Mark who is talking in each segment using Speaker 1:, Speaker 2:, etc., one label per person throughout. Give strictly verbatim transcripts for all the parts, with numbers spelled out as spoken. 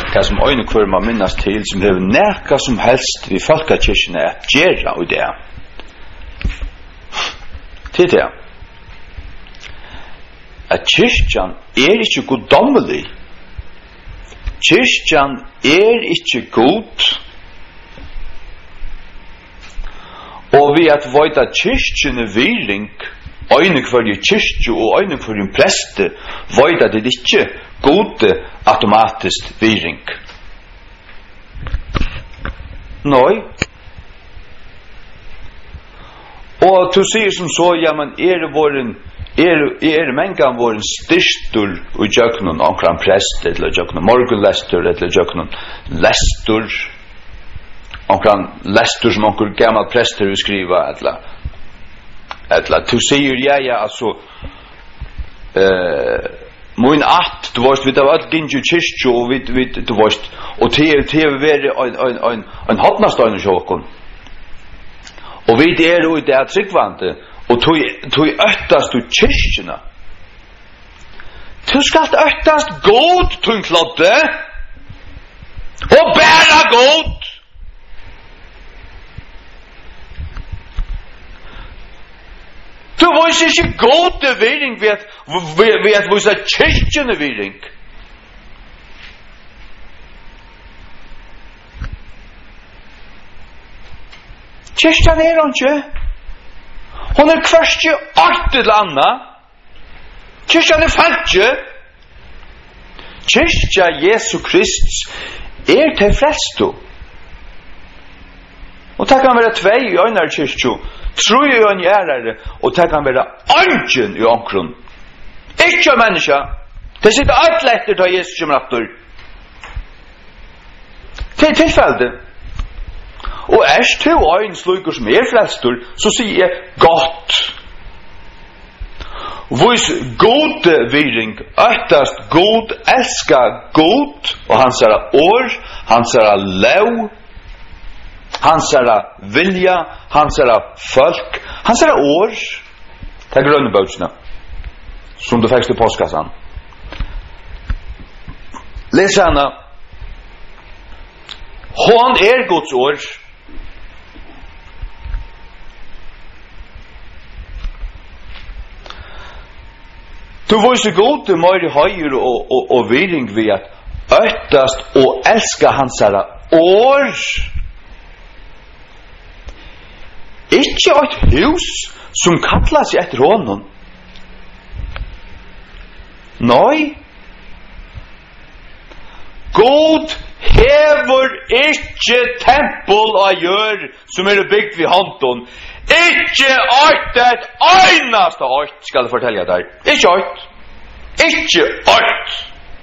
Speaker 1: det som øyne kvar man minnes til, som det er nekka som helst vi folkekirkene at gjøre og det. Til det. At kyrkjan er ikke goddommelig. Kyrkjan er ikke god. Og vi at vøyta kyrkjene viring, øyne kvar i kyrkje og øyne kvar i preste, vøyta det ikke gode automatisk viring. Nei. Og du sier som så, ja, men er våren, er, er mengan våren styrstur og jøknun omkran prest, eller jøknun morgunlestur, eller jøknun lestur, omkran lestur som onkur gammal prester vil skriva, eller, eller, du sier, ja, ja, altså, eh, Moin at, du veist, vi da var ginju kyrkju, og vi, vi, du veist, og til, til vi veri en, en, en, en hotnastøyne sjokken. Og vi er jo i det tryggvande, og tog øttast ut kyrkjena. Du skal øttast god, tog klodde, og bæra god. Du viser ikke gode viring ved at, ved at viser kyrkjene viring. Kyrkjan er hun ikke. Hun er kvarskje alt til anna. Kyrkjan er falskje. Kyrkja Jesu Krist er til frelstu. Og det kan være tvei i øynar kyrkju. Tro i en gjerare, og det kan være angen i omkron. Ikke menneska. Det sitter alt etter da Jesus kommer aftur. Det er tilfeldet. Og erst to øyn sluker som er frelstur, så sier jeg godt. Vois gode viring, øktast god, elska god, og hans er år, hans er lev, hans er vilja, hans er folk, hans er år. Det er grønne bøtsene, som du fikk til påskassan. Les henne. Hon er Guds år. Du viser god til mer høyre og, og, og viring ved at øktast og elska hans er år. Ikke et hus som kallar seg etter honom. Nei. God hever ikke tempel og gjør som er bygd ved hånden. Ikke eit et einast eit, skal jeg fortelle deg. Ikke eit. Ikke eit.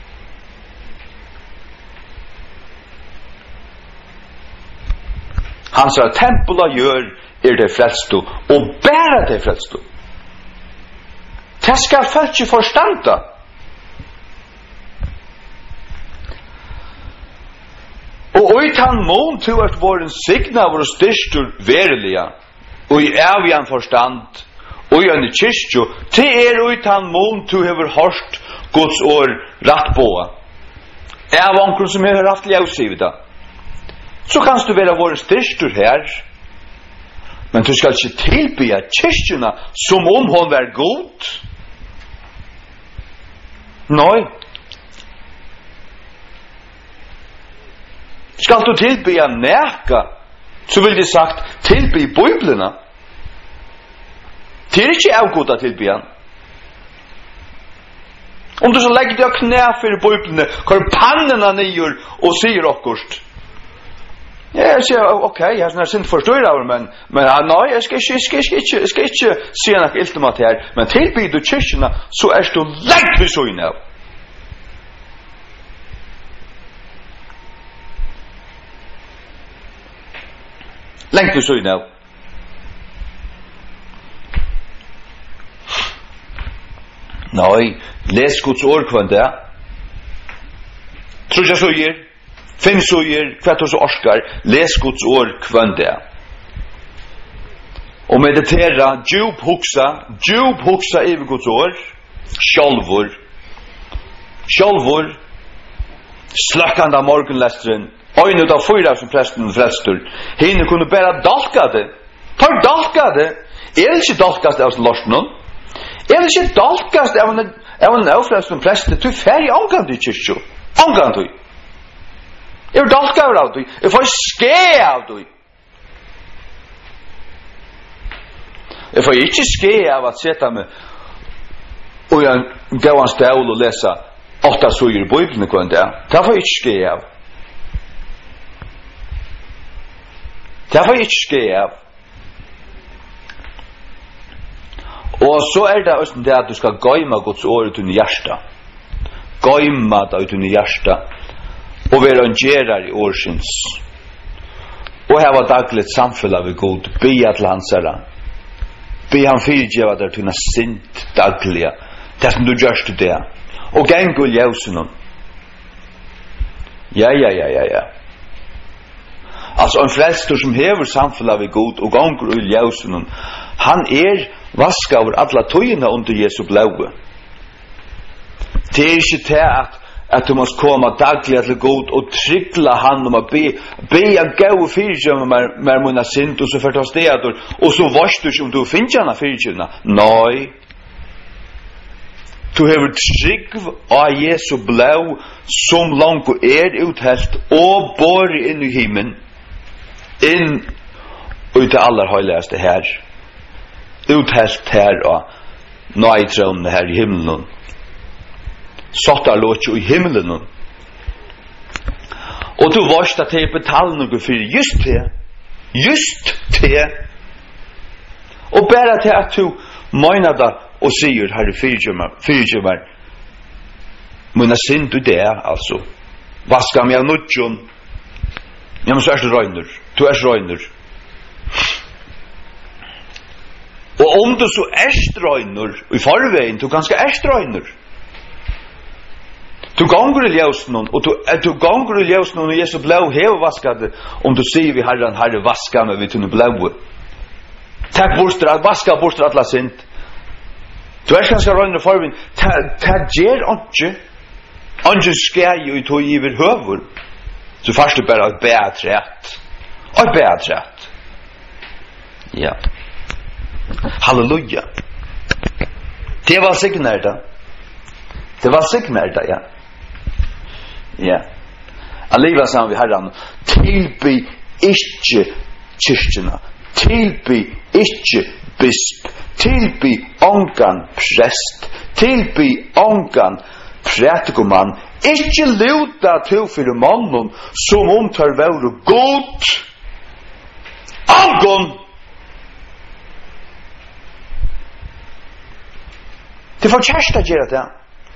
Speaker 1: Han sa tempel og gjør er det frelstu, og bæra det frelstu. Det skal folk ikke forstanda. Og oi tan mån til at våren signa vår styrstur verilige, og i evig forstand, og i en kyrkjo, til er oi tan mån til hever hørt Guds år rett på. Av onkel som hever haft ljøsivda. Så kan du være vår styrstur her, men du skal ikke tilbya kyrkjena som om hon var god. Nei. Skal du tilbya neka, så vil det sagt tilby Bibelna. Det er ikke avgoda tilbya. Om du så legger deg knæ for Bibelna, kvar pannena nyer og sier okkurst. Ja, jeg sier, ok, jeg har sånn forstår av men, men ja, nei, jeg skal ikke, jeg skal ikke, jeg skal ikke si noe iltemat her, men tilbyr du kyrkjena, så er du lengt ved søgn av. Lengt ved søgn av. Nei, les Guds ord kvann det. Tror jeg så gir. Finn suger, kvart og så orskar, les Guds ord kvann det. Og meditera, djup huksa, djup huksa i Guds ord, sjálvor, sjálvor, slackande morgonlästren, öjna utav fyra som prästen frälstur, hinner kunde bära dalkade, tar dalkade, är det inte dalkast av lorsnon? Är det inte dalkast av en, av en avfrälst som prästen, du färg angant i kyrkjo, angant du. Är det dalkad av du, är för skä av du. Jag får inte skä av att sätta mig och jag går en stål och läsa åtta suger i Bibeln kunde jag. Det får inte skä av. Det får inte skä av. Och så är det också det att du ska gömma Guds ord ut i hjärta. Gömma det ut i hjärta. Och vara en gerare i årsins. Och här var dagligt samfälla vid God. Be till hans herra. Be han fyrtjeva där till sint dagliga. Det som du görs till det. Och gäng och ljus honom. Ja, ja, ja, ja, ja. Alltså en frälstor som hever samfälla vid God och gäng och ljus honom. Han är vaska över alla tojorna under Jesu blåa. Det är inte det att att du måste komma dagligen till God och tryckla han om att be be en gå fyrtjeva med, med mina synd och så förtas det att och så varst du som du finner hana fyrtjeva. Nej. Du hever trygg av Jesu blå som långt är uthält och bor in i himlen in ut till allra höjligaste här uthält här och najtron här i himlen satt där låt ju i himlen och du varst att det betala något för just det just det och bara till att du menar det och säger herre fyrtjumar mina synd du det alltså vaska mig av nudjon jag måste är röjner du är röjner och om du så är röjner i förvägen du ganska är röjner du gånger i ljusen och du, du gånger i ljusen och Jesu blå hev vaskade om du säger vi herran herre vaska mig vid tunne blå tack borster att vaska borster alla synd. Du er ganske røyne forvinn, ta gjer ikke, ikke skal jo i tog iver høver, så først er bare et bedret, og et bedret. Ja. Halleluja. Det var signer da. Det var signer da, ja. Ja. Alliva sammen vi herran, tilby ikke kyrkjena, tilby ikke bisp, tilby ongan prest, tilby ongan prætikoman, ikkje luta til fyrir mannen som om tar vore god. Ongan! Det får kjærsta gjøre det.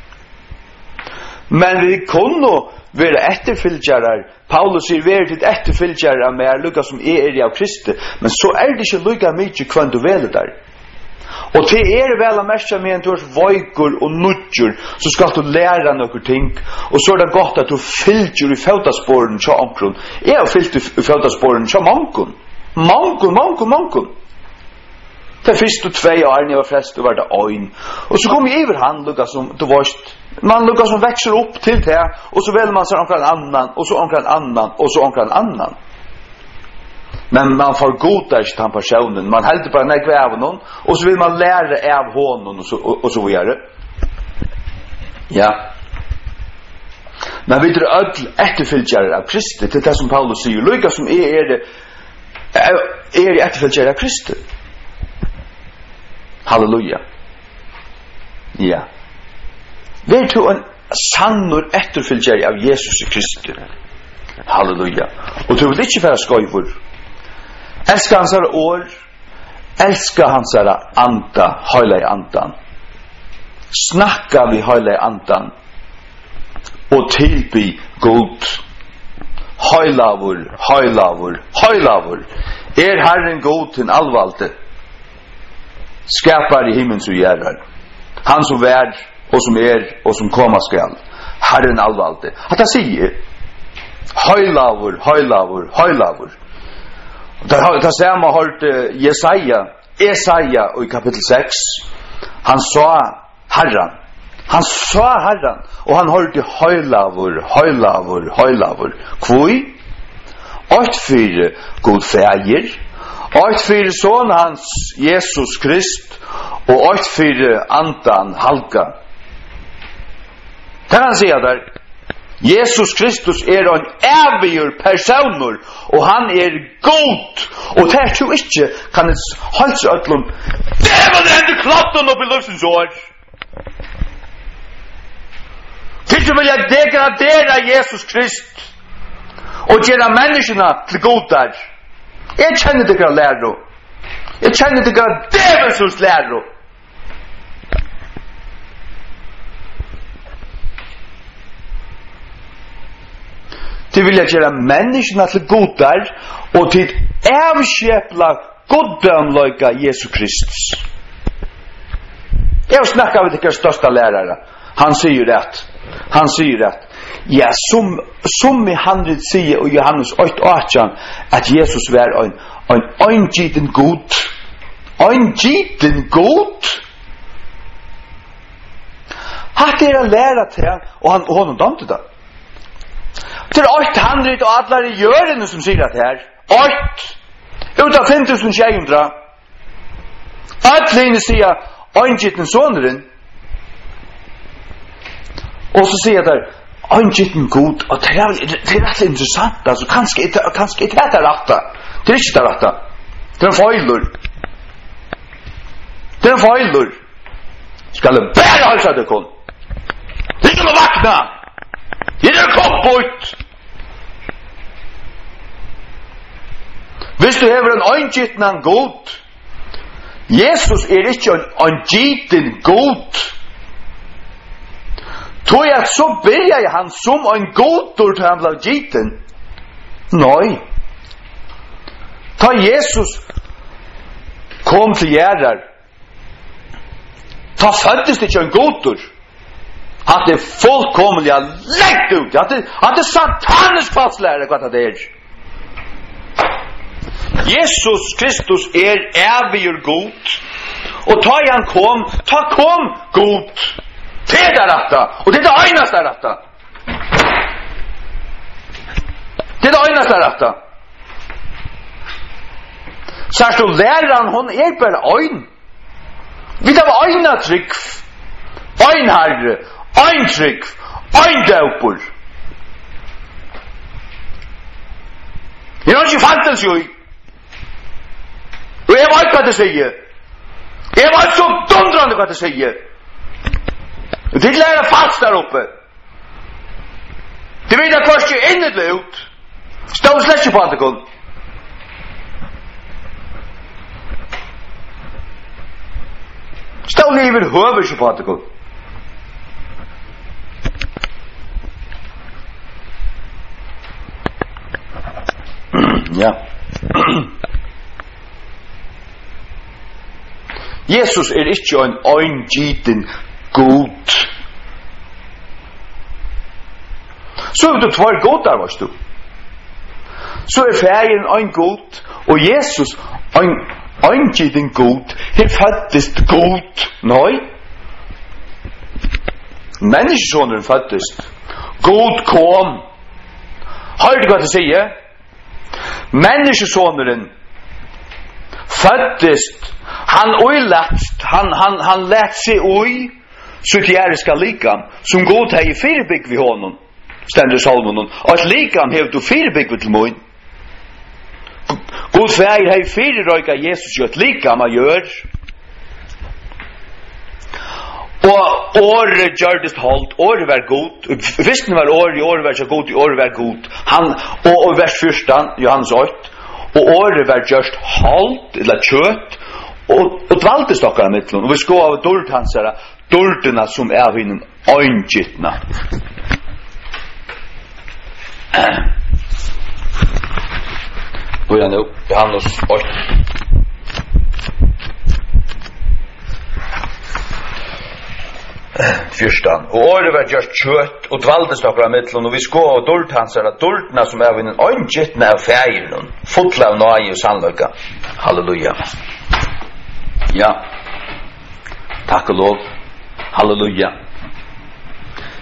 Speaker 1: Men vi kunne være etterfylgjarar. Paulus sier vi er til etterfylgjarar med er lukka som er i av Kristi. Men så er det ikke lukka mykje kvann du veler der. Og til er vel å merke med en tors vøyker og nudger, så skal du lære noen ting. Og så er det godt at du fylgjer i faudasporen til omkron. Jeg har fylgt i faudasporen til mangon. Mangon, mangon, mangon. Det første tvei år når jeg var frest, det var det øyn. Og så kom jeg over han, lukka som du varst. Man lukka som vekser opp til det, og så velger man seg omkring annan, og så omkring annan, og så omkring annan. Men man får godta ikke den personen. Man helder bare nekve av noen, og så vil man lære av honom, og så, og, og så videre. Ja. Men vi drar ødel etterfylgjere av Kristi, til det som Paulus sier. Lykka som er, er, er, er etterfylgjere av Kristi. Halleluja. Ja. Vi er til en sannur etterfylgjere av Jesus Kristi. Halleluja. Og du vil ikke være skøyvur. Elska hans herre år, elska hans herre anda, høyla i andan. Snakka vi høyla i andan, og tilby god. Høylavur, høylavur, høylavur. Er Herren god til allvalde? Skapar i himmels og gjerrar. Han som vær, og som er, og som komma skal. Herren allvalde. At han sier, høylavur, høylavur, høylavur. Det har samma hört Jesaja, Esaja i kapitel sex. Han sa Herren, Han sa Herren, og han hørte høylavur, høylavur, høylavur. Kvui? Oit fyrir god fægir, oit fyrir son hans Jesus Krist, og oit fyrir andan halka. Det kan han sige der. Jesus Kristus er en evig personer, og han er god. Og det er jo ikke, kan det holde seg øtlom, det var det enda klatten opp i løsens år. Til du vil jeg degradere Jesus Krist, og gjøre menneskene til godar. Jeg kjenner det ikke lærer. Jeg kjenner det ikke djevelsens lærer. Til vil jeg gjøre menneskene til godar, og til avskjepla goddømløyga Jesu Kristus. Jeg snakker med ikke største lærere. Han sier rett. Han sier rett. Ja, som, som i handret sier og Johannes åtte åtte at Jesus var en, en øyngiten god. Øyngiten god? Hatt er å lære til han, og han, og han domte det. Det er åtte handret og atler i hjørene som sier det her. Åtte! Ut av fem tusen tjejundra. Atlene sier øyngiten soneren. Og så sier jeg der, øyngitten god, og det er, det er rett interessant, altså, kanskje, kanskje ikke det er rett, det er ikke det rett, det er en feilur. Det er en feilur. Skal det bare holde seg til kun? Det er ikke noe vakna! Det er kopp ut! Hvis du hever en øyngitten god, Jesus er ikke en øyngitten god, tror jeg så byrja jeg han som en godor til han ble giten. Nei. Ta Jesus kom til gjerrar. Ta føddes ikke en godor. Han er fullkomlig lengt ut. Han er satanisk falslære hva det er. Jesus Kristus er evig god. Og ta han kom, ta kom god. Det er det rette, og det er det eneste rette. Det er det eneste rette. Særst du læreren, hun er bare øyn. Vi tar øyne trygg. Øyn herre, øyn trygg, øyn døper. Jeg har ikke fantasi jo. Og jeg vet hva det sier. Jeg vet så dundrande hva det sier. Det er lærer fast der oppe. Det vil jeg først ikke innedlig ut. Stå slett ikke på at det kun. Stå livet høver ikke på at det kun. Ja. Jesus er ikke en øyngiten god. Så er det tvær godar, varst du. Så er ferien en god, og Jesus en øyngiten god. Her føddes god. Nei. Menneskesåneren føddes. God kom. Har du hva det sier? Menneskesåneren føddes. Han øylætt, han, han, han lät seg ui, så til jeg skal likam, som god hei fyrbygg vi honom, stender salmonen, og et likam hei du fyrbygg til moin. God fær hei fyrirrøyga Jesus jo et likam a gjør, og året gjørdest holdt, året var god, vissten var året, året var så god, året var god, han, og, og vers fyrstan, Johannes åtte, og året var gjørst holdt, eller kjøtt, og, og dvalgte stokkar av mittlun, og vi sko av dult hans her, dultena som er vinnen øyngittna. Börja nu, Johannes åtte. Fyrstan. Og året var gjørst kjøtt, og dvalgte stokkar av mittlun, og vi sko av dult hans her, dultena som er vinnen øyngittna av fægirnun, fotla av nøye og sannløyga. Halleluja. Ja. Takk og lov. Halleluja.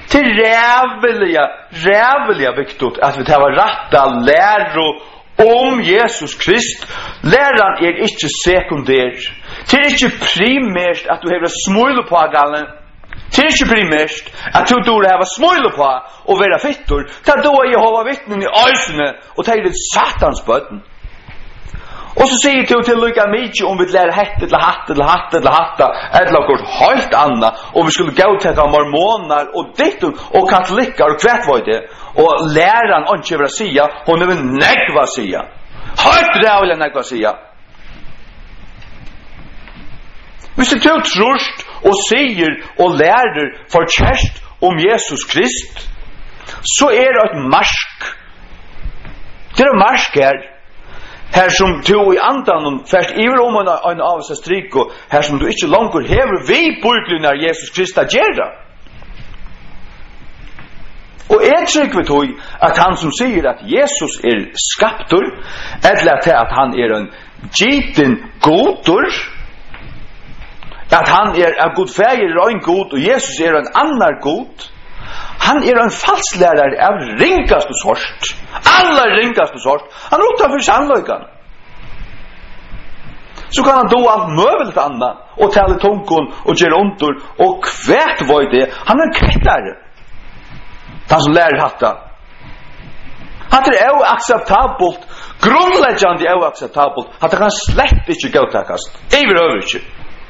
Speaker 1: Till rävliga, rävliga viktigt att vi tar rätta läro om Jesus Krist. Läran är inte sekundär. Det är inte primärt att du har smöjl på gallen. Det är inte primärt att du då har smöjl på och vara fittor. Ta då Jehova vittnen i ösene och ta det satans bötten. Och så säger du till lika mycket om vi lär hatt eller hatt eller hatt eller hatta eller något helt annat och vi skulle gå till mormoner och dittum och katoliker och kvart var det och läran inte vad säga hon vill negva säga helt rävla negva säga. Hvis du trust och säger och lärder för kärst om Jesus Krist så är det ett marsk. Det är marsk här. Här som du i andan fäst iver om en, en av sig stryk och här som du inte långt hever vi börjligen när Jesus Krista gärra. Och jag tycker tog att han som säger att Jesus är skaptor eller att han är en giten godor att han är en god färger och en god och Jesus är en annan god. Han är en falsklärare av ringaste sort. Alla ringaste sort. Han är utanför sannolikan. Så kan han då allt möjligt annat och tala tonkon och göra ontor och kvärt vad det. Han är en kvättare. Han som lär hatta. Han är oacceptabelt, grundläggande oacceptabelt. Han kan slett inte godtakast. Över över inte.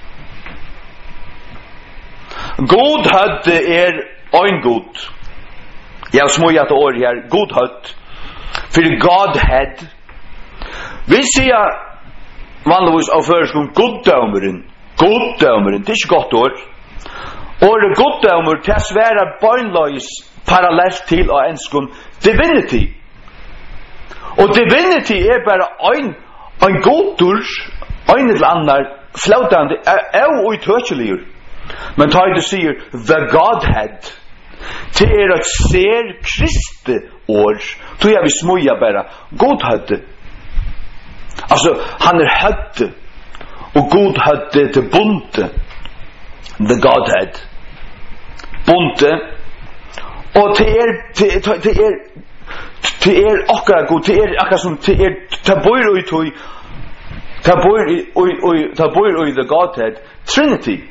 Speaker 1: God hade är ein god. Jag smoja att år här god hött. För Godhead. Vi ser vanligtvis av förskon goddömeren. Goddömeren, det är inte gott år. Och goddömer till svära bönlös parallellt till och enskon divinity. Och divinity är bara en en godur, en eller annan flautande är outtörselig. Men tar du säger the Godhead det är att ser Kristi år då jag vill smoja bara Godhead. Alltså han är hödd och Godhead till bunte the Godhead bunte och det är det är det är akkurat god det är akkurat som det är taboir och toy taboir och taboir och the Godhead Trinity.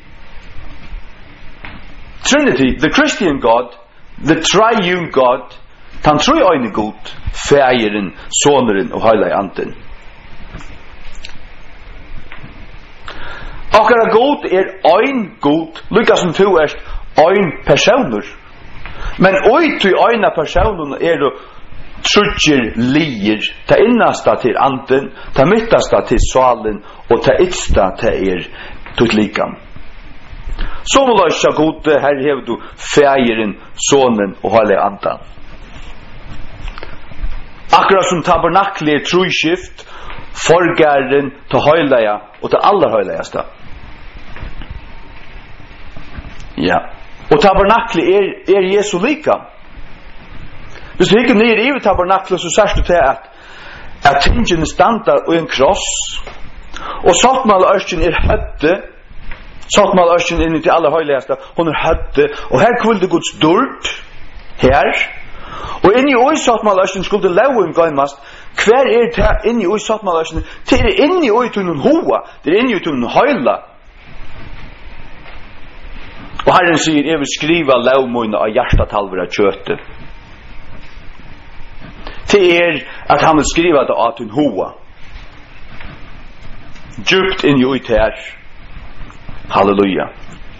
Speaker 1: Trinity, the Christian God, the triune God, han tror en god, fägeren, soneren och hela anden. Akkurat god är en god, lika som du är en personer. Men oj till ena personen är då trutcher lier, ta innasta till anden, ta mittasta till salen och ta ytsta till er till likam. Så vill jag säga god, här har du fägeren, sonen och hela andan. Akkurat som tabernaklet är trojskift, förgärden till höjliga och till allra höjligaste. Ja. Och tabernaklet är, är Jesu lika. Hvis du hikker ner i tabernaklet så särskilt du till att att tingen standar och en kross och sattmal örsken är hödde sattmal örsken in till alla höjligaste hon är hödde och här kvulde Guds dörd här och in i oj sattmal örsken skulle låen gåmast kvar är det in i oj sattmal örsken till det in i oj tunn hoa det är in i tunn höjla. Och Herren säger jag vill skriva lågmöjna av hjärtat halvera köttet. Det är att han vill skriva det av en hoa. Djupt in i ut här. Halleluja.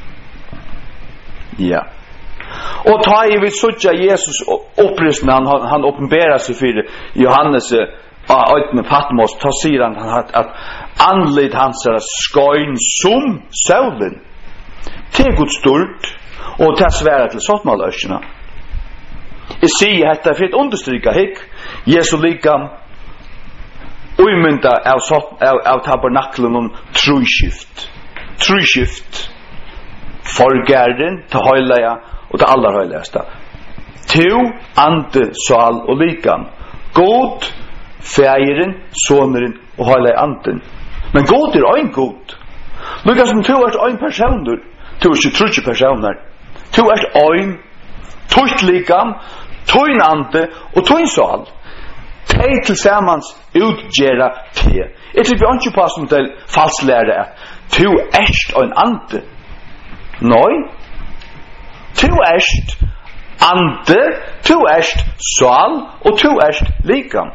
Speaker 1: Ja. Och ta i vid suttja Jesus upprystna han, han uppenberar sig för Johannes ötne Patmos ta säger han att, att anled hans är skojn som solen. Det är Guds stort och det är svära till sottmalörsarna. Jag säger detta för att understryka hick Jesu likam umynda av, av, av tabernaklen om trojskift. Trojskift förgärden till höjliga och till allra höjligaste. To, ande, sal och likam. God, fägeren, soneren och höjliga anden. Men god är en god. Lukas som to är en personer. Du är inte trutje personer. Du är ein tutt likam, tuin ande og tuin sal. Tei tillsammans utgera te. Jeg tror vi ikke på som til falslære at tu erst og en ande. Nei. Tu erst ande, tu erst sal og tu erst likam.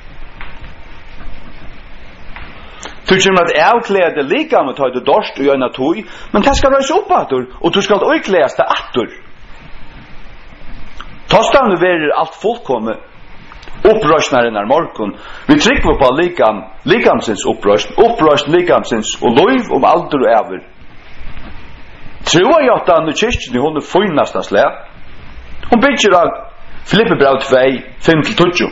Speaker 1: Du kommer at avklede likam og ta det dorst og gjøre tog, men det skal røyse opp atur, og du skal også det atur. Tostavne verer alt fullkomme opprøsnaren er morgon. Vi trykker på likam, likamsins opprøsn, opprøsn likamsins og lov om alder og ever. Troa jottan i kyrkjen hun er finasta slag. Hun bygger av Filippebrau två, fem til tjugo.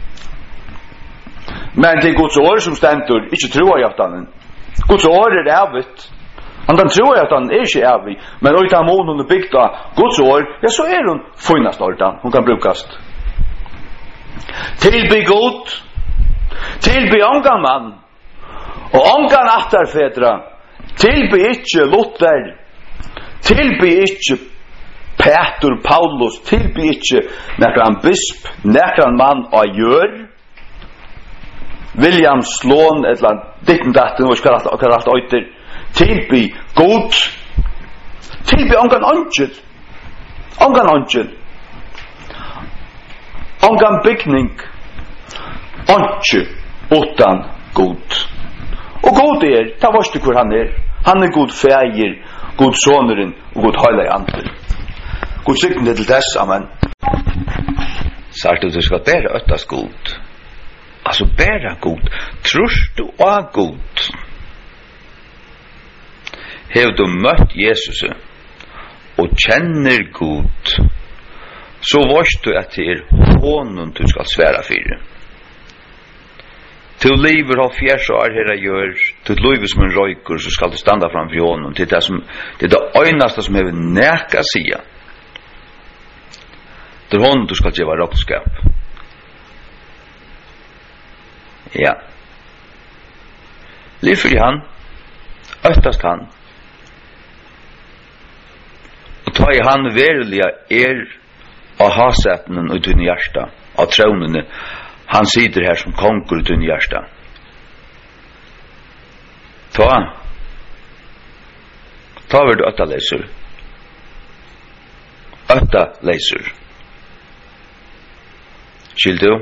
Speaker 1: Men det er Guds år som stendur, ikke troa jottan. Guds år er evigt. Han kan troa jottan er ikke evig, men oi ta mån hun er bygd av Guds år, ja så er hun finast ordan, hun kan brukast. Tilby god, tilby ongan mann, og ongan attarfedra, tilby ikkje Luther, tilby ikkje Petur Paulus, tilby ikkje nekran bisp, nekran mann og gjør, William Sloan, et eller annet, ditten datten, og hva er alt øyter, tilby god, tilby ongan angel, ongan angel, ongan bygning, onge utan god. Og god er, ta varst hvor han er. Han er god feir, god soneren og god heilig andre. God sykne til dess, amen. Sagt du skal bære øttas god. Altså bære god. Trust du av god. Hev du møtt Jesus og kjenner god, så varst du at det er hånden du skal svære fire. Til livet av fjers år herre gjør, til livet som en røyker, så skal du standa framfor hånden. Til det, som, det er det øyneste som hever næka sida. Til hånden du skal gjøre rådskap. Ja. Liv for han, øktast han. Og ta i han verilige er av hasetenen og tunne hjärsta, av tronene. Han sitter her som konkur i tunne hjärsta. Ta, ta var du ötta leser. Ötta leser. Skill du?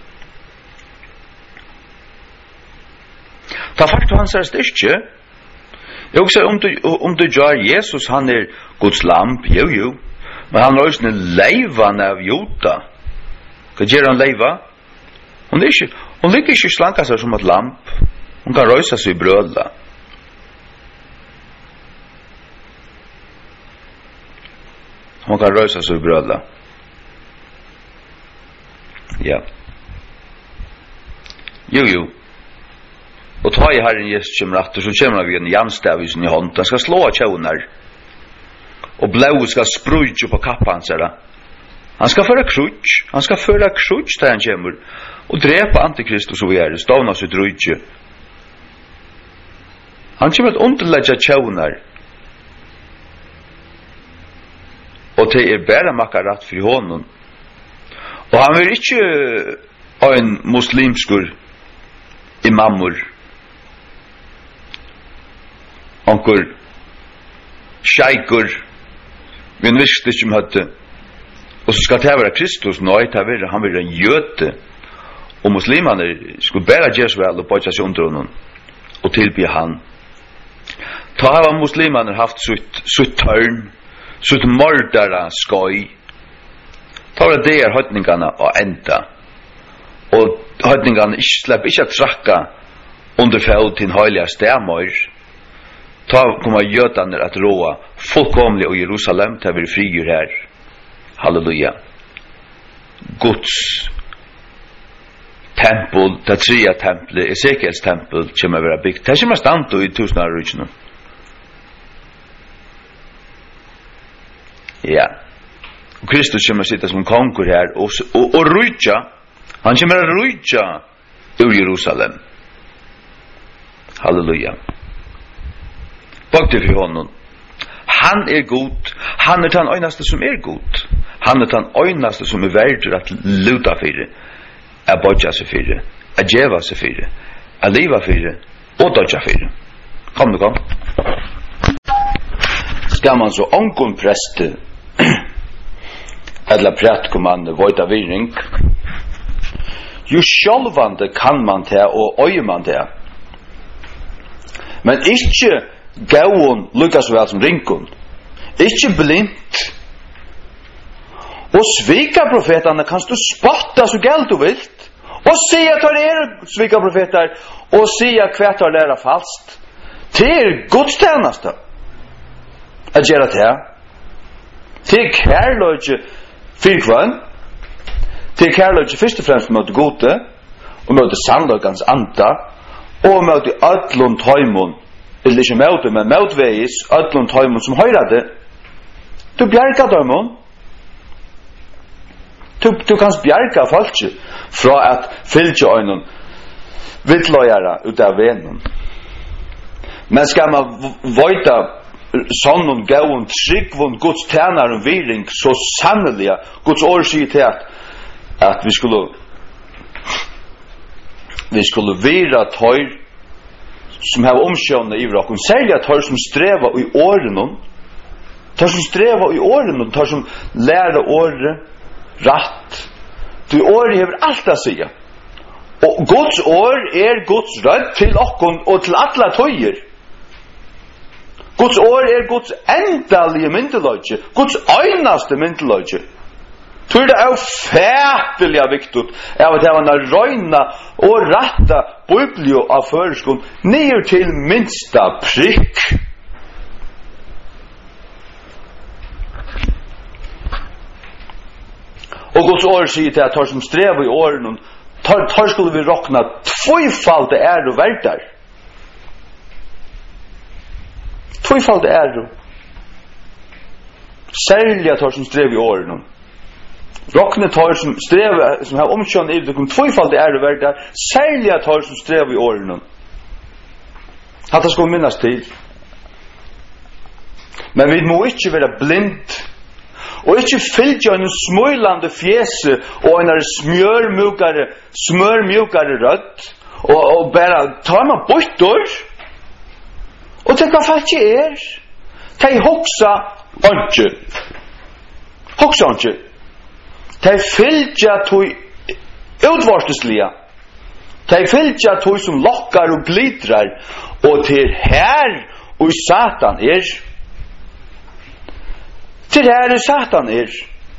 Speaker 1: Ta fakt hans er styrke. Jeg også om du, om du gjør Jesus, han er Guds lamp, jo jo. Men han har også leivan av Jota. Hva gjør han leiva? Hun, er ikke, hun ligger ikke slanka seg som et lamp. Hun kan røysa seg i brødla. Hun kan røysa seg i brødla. Ja. Jo, jo. Og ta i Herren Jesus kommer at, så kommer vi en janstavisen i hånd. Han skal slå av tjaunar. Og blod skal sprudge på kappan, ser da. Han skal føre krutsk. Han skal føre krutsk der han kommer. Og drepa antikristus og gjøre. Stavna sitt rujtje. Han kommer at underlegge tjaunar. Og det er bare makkarat for hånden. Og han vil ikke en muslimskur imamur. Onkur sjeikur vi visste ikke om høtte. Og så skal det være Kristus, nøy, det være, han vil en jøte. Og muslimene skulle bare gjøre så vel og bøyde seg under honom og tilby han. Ta har muslimene haft sitt, sitt tørn, sitt mordere skøy. Ta var det er høytningene å enda. Og høytningene ikke slipper ikke å trakka under fjell til en høylig stemmer. Ta kommer jødene at råa fullkomlig i Jerusalem til å være frigjør her. Halleluja. Guds tempel, det tredje tempelet, Ezekiels tempel, kommer å være bygd. Det kommer stand i tusen år rujtene. Ja. Og Kristus kommer å sitte som konkur her og, og, og rujtja. Han kommer å rujtja ur Jerusalem. Halleluja. Bak til for honom. Han er god. Han er den eneste som er god. Han er den øynaste som er verdur at luta fyrir, a bodja seg fyrir, a djeva seg fyrir, a liva fyrir, og dodja fyrir. Kom du kom. Skal man så ongon preste, eller prætkommande voita viring, jo sjálvande kan man det og øye man det. Men ikkje gauon lukas vel som rinkon. Ikkje blindt. Og svika profetane kanst du spotta så galt du vilt. Og sia at det er svika profetar, og sia kvært har læra falskt. Det er godstjeneste. At gjøre det. Det er kærløyge fyrkvann. Det er kærløyge først og fremst mot gode, og mot sannløygans anda, og mot ödlun tøymon, eller ikke mot det, men mot veis, ödlun tøymon som høyra det. Du bjerga tøymon. Du, du kan bjerga folk fra at fylgje øynene vittløyere ut av venen. Men skal man vøyta sånn gauon tryggvon Guds tænaren viring så sannelig Guds år sier til at at vi skulle vi skulle vira tøyr som har omsjående i vrakken, særlig tøyr som streva i årene tøyr som streva i årene tøyr som lærer året rætt. Du året hever alt å sige. Og Guds år er Guds rød til okkon og til alle tøyer. Guds år er Guds endalige myndeløgje, Guds øynaste myndeløgje. Tror det er fætelig viktig av at jeg var røyna og retta biblio av føreskon ned til minsta prikk. Og Guds år sier til at tar som strever i årene, tar, tar skulle vi råkna tvøyfalde er og verdar. Tvøyfalde er og. Særlig at tar som strever i årene. Råkne tar som strever, som har omkjønne i det, tvøyfalde er og verdar. Særlig at tar som strever i årene. At det skal minnes til. Men vi må ikke være blind. Og ikke fylgja en smøylande fjese og en smørmjukare, smørmjukare rødt og, og bare tar man bortor og det hva faktisk er de hoksa ikke hoksa ikke de fylgja tog utvarslislige de fylgja tog som lokkar og glitrar og til her og Satan er til her er Satan er.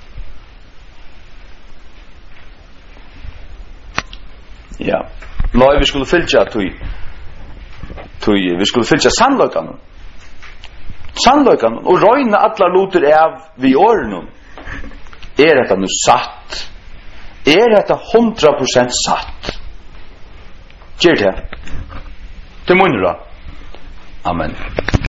Speaker 1: Ja. Nei, vi skulle fylgja tui. Tui, vi skulle fylgja sannløykan. Sannløykan. Og røyna alla luter av vi årene. Er dette nu satt? Er dette hundra prosent satt? Gjør det. Det må da. Amen.